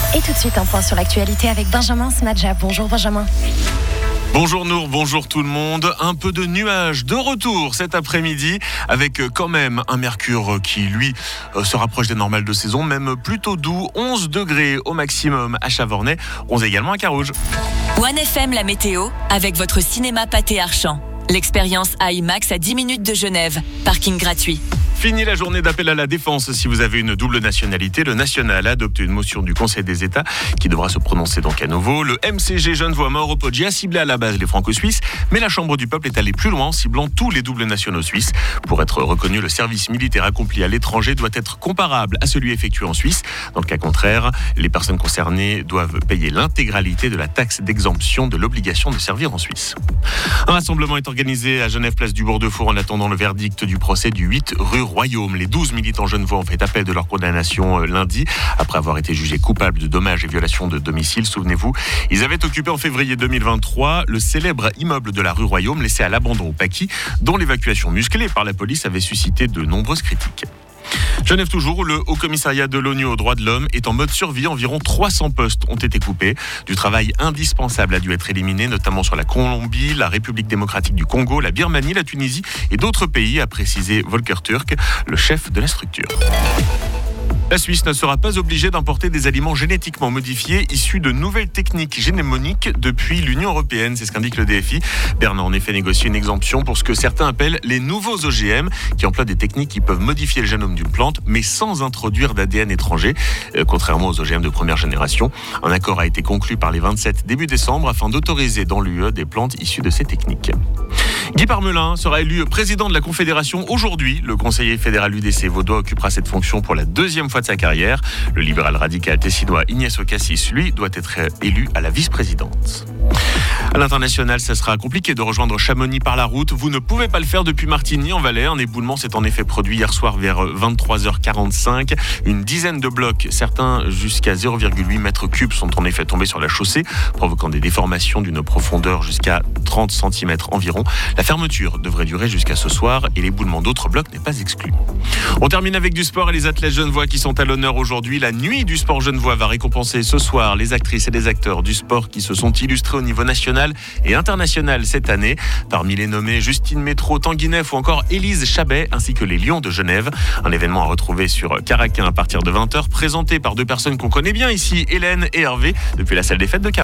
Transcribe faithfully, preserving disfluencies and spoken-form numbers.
Et tout de suite, un point sur l'actualité avec Benjamin Smadja. Bonjour Benjamin. Bonjour Nour, bonjour tout le monde. Un peu de nuages de retour cet après-midi avec quand même un mercure qui lui se rapproche des normales de saison, même plutôt doux, onze degrés au maximum à Chavornay, onze également à Carouge. One F M la météo avec votre cinéma Pâté Archamp. L'expérience IMAX à dix minutes de Genève, parking gratuit. Fini la journée d'appel à la défense. Si vous avez une double nationalité, le National a adopté une motion du Conseil des États qui devra se prononcer donc à nouveau. Le M C G Genevois Mauro Poggi a ciblé à la base les franco-suisses, mais la Chambre du peuple est allée plus loin en ciblant tous les doubles nationaux suisses. Pour être reconnu, le service militaire accompli à l'étranger doit être comparable à celui effectué en Suisse. Dans le cas contraire, les personnes concernées doivent payer l'intégralité de la taxe d'exemption de l'obligation de servir en Suisse. Un rassemblement est organisé à Genève, place du Bourg-de-Four, en attendant le verdict du procès du huit rue Royaume. Les douze militants genevois ont fait appel de leur condamnation lundi, après avoir été jugés coupables de dommages et violations de domicile. Souvenez-vous, ils avaient occupé en février deux mille vingt-trois le célèbre immeuble de la rue Royaume, laissé à l'abandon au Paquis, dont l'évacuation musclée par la police avait suscité de nombreuses critiques. Genève toujours, où le Haut Commissariat de l'ONU aux droits de l'homme est en mode survie. Environ trois cents postes ont été coupés. Du travail indispensable a dû être éliminé, notamment sur la Colombie, la République démocratique du Congo, la Birmanie, la Tunisie et d'autres pays, a précisé Volker Turk, le chef de la structure. La Suisse ne sera pas obligée d'importer des aliments génétiquement modifiés issus de nouvelles techniques génémoniques depuis l'Union européenne. C'est ce qu'indique le D F I. Berne a en effet négocié une exemption pour ce que certains appellent les nouveaux O G M, qui emploient des techniques qui peuvent modifier le génome d'une plante, mais sans introduire d'A D N étranger, euh, contrairement aux O G M de première génération. Un accord a été conclu par les vingt-sept début décembre afin d'autoriser dans l'U E des plantes issues de ces techniques. Guy Parmelin sera élu président de la Confédération aujourd'hui. Le conseiller fédéral U D C vaudois occupera cette fonction pour la deuxième fois de sa carrière. Le libéral radical tessinois Ignacio Cassis, lui, doit être élu à la vice-présidence. À l'international, ça sera compliqué de rejoindre Chamonix par la route. Vous ne pouvez pas le faire depuis Martigny en Valais. Un éboulement s'est en effet produit hier soir vers vingt-trois heures quarante-cinq. Une dizaine de blocs, certains jusqu'à zéro virgule huit mètres cubes, sont en effet tombés sur la chaussée, provoquant des déformations d'une profondeur jusqu'à trente centimètres environ. La fermeture devrait durer jusqu'à ce soir et l'éboulement d'autres blocs n'est pas exclu. On termine avec du sport et les athlètes genevois qui sont à l'honneur aujourd'hui. La nuit du sport genevois va récompenser ce soir les actrices et les acteurs du sport qui se sont illustrés au niveau national et international cette année. Parmi les nommés, Justine Métro, Tanguy Neff ou encore Élise Chabet, ainsi que les Lions de Genève. Un événement à retrouver sur Caraquin à partir de vingt heures, présenté par deux personnes qu'on connaît bien ici, Hélène et Hervé, depuis la salle des fêtes de Carouge.